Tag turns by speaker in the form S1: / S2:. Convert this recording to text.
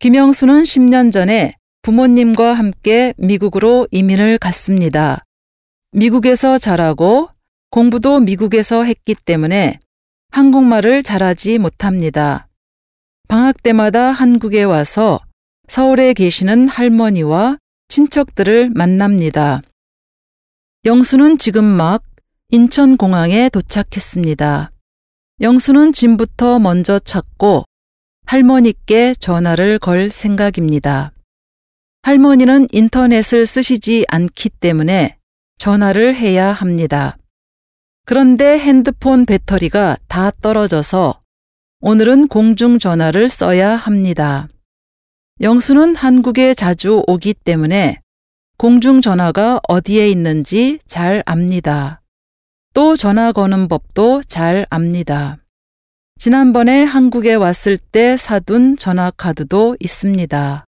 S1: 김영수는 10년 전에 부모님과 함께 미국으로 이민을 갔습니다. 미국에서 자라고 공부도 미국에서 했기 때문에 한국말을 잘하지 못합니다. 방학 때마다 한국에 와서 서울에 계시는 할머니와 친척들을 만납니다. 영수는 지금 막 인천공항에 도착했습니다. 영수는 짐부터 먼저 찾고 할머니께 전화를 걸 생각입니다. 할머니는 인터넷을 쓰시지 않기 때문에 전화를 해야 합니다. 그런데 핸드폰 배터리가 다 떨어져서 오늘은 공중전화를 써야 합니다. 영수는 한국에 자주 오기 때문에 공중전화가 어디에 있는지 잘 압니다. 또 전화 거는 법도 잘 압니다. 지난번에 한국에 왔을 때 사둔 전화카드도 있습니다.